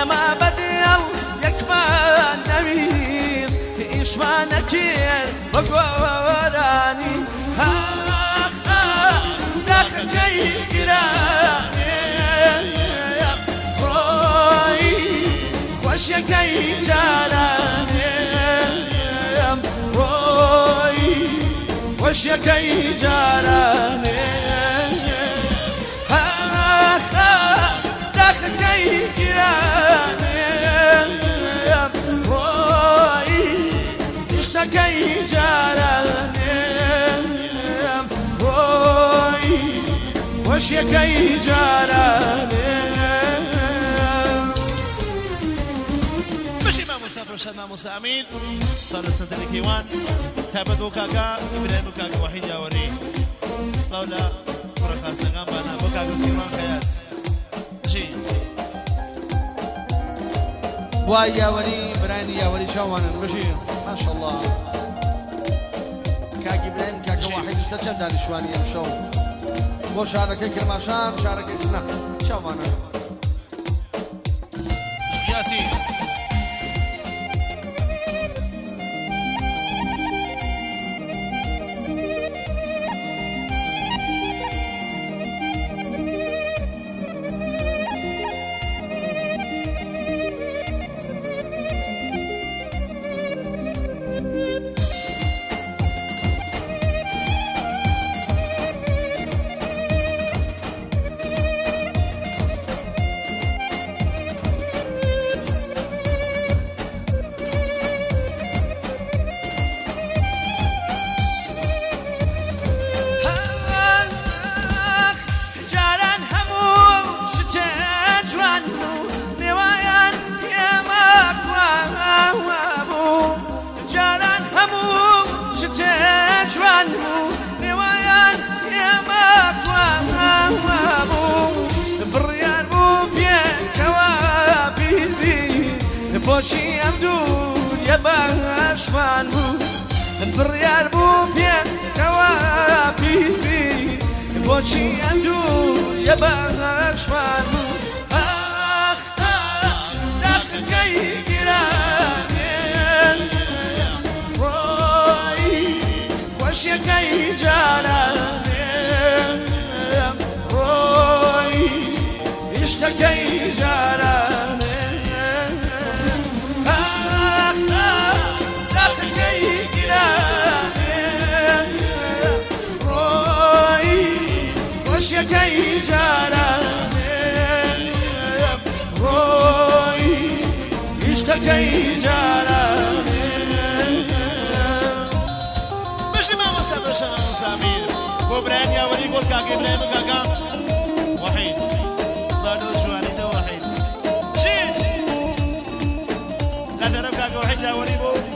ما بدل يكفى النبيس إيش ما نكير بقوراني داخل جاي قراني روي وش يكي جاراني روي وش يكي جاراني داخل جاي قراني روي اشتكي جاراني روي وش يكي جاراني شدنا مسامين صار السنتين كيوان كابد بوكاكا إبراهيم بوكاكا وحيد يا وري صلولا بركة سجام بنا بوكاكا سيوان خيات جي واي يا ولي إبراهيم يا ولي شوانا بشي ما شاء الله كاك إبراهيم كاكا وحيد وستشد دانشواني يمشو بو شاركي كرماشان شاركي سنة شوانا ياسين بوشي أمدون يا باشوان بو بريار بو بين كوابي بوشي أمدون يا باشوان بو داخل كي قراني روي وش كي جاراني روي اشتكي جاراني يكي جاراني روي يشتكي جاراني مش ما وصل شنا مسامين وبران يا ولي قول كاكا إبراهيم كاكا وحيد صدارو جواني ده وحيد شيل لا تعرف كاكا وحيد يا ولي